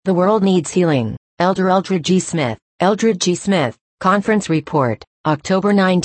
The world needs healing. Elder Eldred G. Smith. Eldred G. Smith, Conference Report, October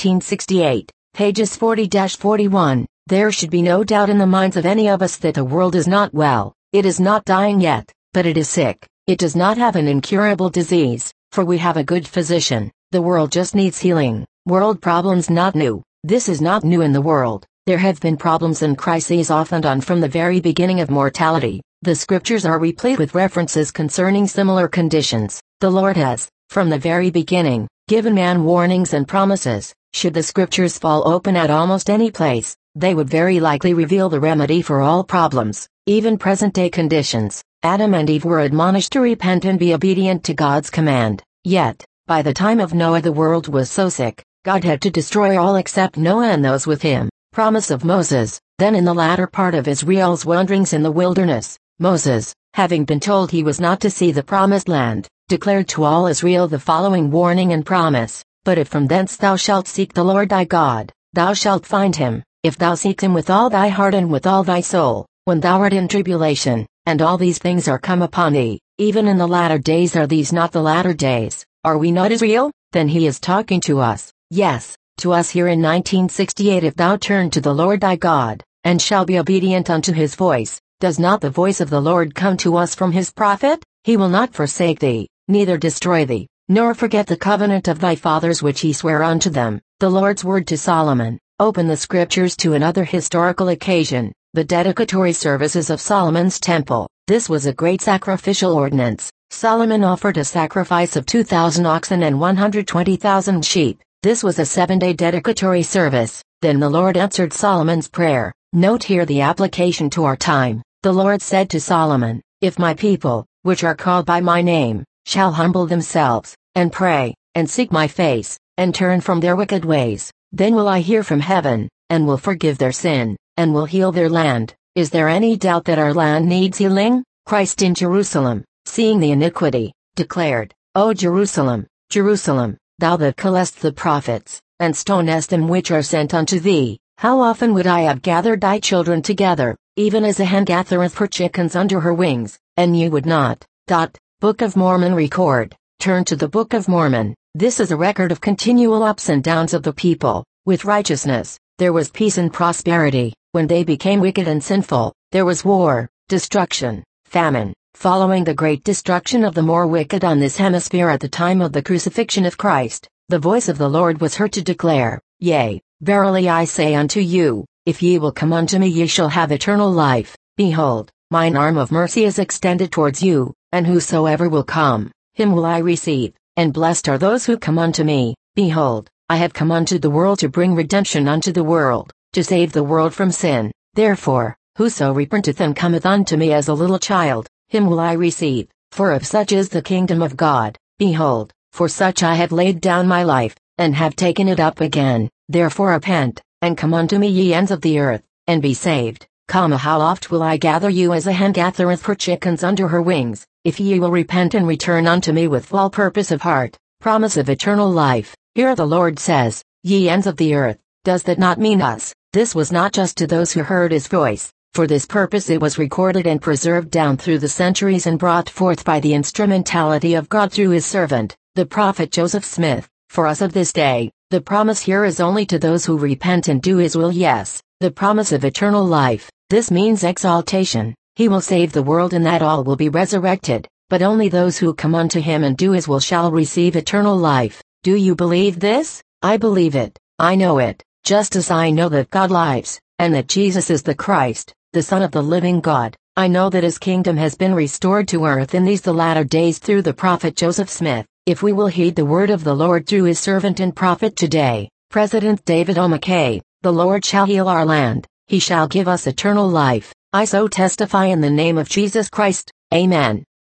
1968, pages 40-41. There should be no doubt in the minds of any of us that the world is not well. It is not dying yet, but it is sick. It does not have an incurable disease, for we have a good physician. The world just needs healing. World problems not new. This is not new in the world. There have been problems and crises off and on from the very beginning of mortality. The scriptures are replete with references concerning similar conditions. The Lord has, from the very beginning, given man warnings and promises. Should the scriptures fall open at almost any place, they would very likely reveal the remedy for all problems, even present-day conditions. Adam and Eve were admonished to repent and be obedient to God's command. Yet, by the time of Noah the world was so sick, God had to destroy all except Noah and those with him. Promise of Moses. Then in the latter part of Israel's wanderings in the wilderness, Moses, having been told he was not to see the promised land, declared to all Israel the following warning and promise: But if from thence thou shalt seek the Lord thy God, thou shalt find him, if thou seek him with all thy heart and with all thy soul, when thou art in tribulation, and all these things are come upon thee, even in the latter days. Are these not the latter days? Are we not Israel? Then he is talking to us, yes, to us here in 1968. If thou turn to the Lord thy God, and shall be obedient unto his voice, does not the voice of the Lord come to us from his prophet? He will not forsake thee, neither destroy thee, nor forget the covenant of thy fathers which he sware unto them. The Lord's word to Solomon. Open the scriptures to another historical occasion, the dedicatory services of Solomon's temple. This was a great sacrificial ordinance. Solomon offered a sacrifice of 2,000 oxen and 120,000 sheep. This was a 7-day dedicatory service. Then the Lord answered Solomon's prayer. Note here the application to our time. The Lord said to Solomon, If my people, which are called by my name, shall humble themselves, and pray, and seek my face, and turn from their wicked ways, then will I hear from heaven, and will forgive their sin, and will heal their land. Is there any doubt that our land needs healing? Christ in Jerusalem, seeing the iniquity, declared, O Jerusalem, Jerusalem, thou that killest the prophets, and stonest them which are sent unto thee, how often would I have gathered thy children together, even as a hen gathereth her chickens under her wings, and ye would not. Book of Mormon record. Turn to the Book of Mormon. This is a record of continual ups and downs of the people. With righteousness, there was peace and prosperity. When they became wicked and sinful, there was war, destruction, famine. Following the great destruction of the more wicked on this hemisphere at the time of the crucifixion of Christ, the voice of the Lord was heard to declare, Yea, verily I say unto you, if ye will come unto me ye shall have eternal life. Behold, mine arm of mercy is extended towards you, and whosoever will come, him will I receive, and blessed are those who come unto me. Behold, I have come unto the world to bring redemption unto the world, to save the world from sin. Therefore, whoso repenteth and cometh unto me as a little child, him will I receive, for of such is the kingdom of God. Behold, for such I have laid down my life, and have taken it up again. Therefore repent, and come unto me ye ends of the earth, and be saved. How oft will I gather you as a hen gathereth her chickens under her wings, if ye will repent and return unto me with full purpose of heart. Promise of eternal life. Here the Lord says, Ye ends of the earth. Does that not mean us? This was not just to those who heard his voice. For this purpose it was recorded and preserved down through the centuries and brought forth by the instrumentality of God through his servant, the prophet Joseph Smith. For us of this day, the promise here is only to those who repent and do his will. Yes, the promise of eternal life. This means exaltation. He will save the world and that all will be resurrected, but only those who come unto him and do his will shall receive eternal life. Do you believe this? I believe it. I know it, just as I know that God lives, and that Jesus is the Christ, the Son of the living God. I know that his kingdom has been restored to earth in these the latter days through the prophet Joseph Smith. If we will heed the word of the Lord through his servant and prophet today, President David O. McKay, the Lord shall heal our land. He shall give us eternal life. I so testify in the name of Jesus Christ. Amen.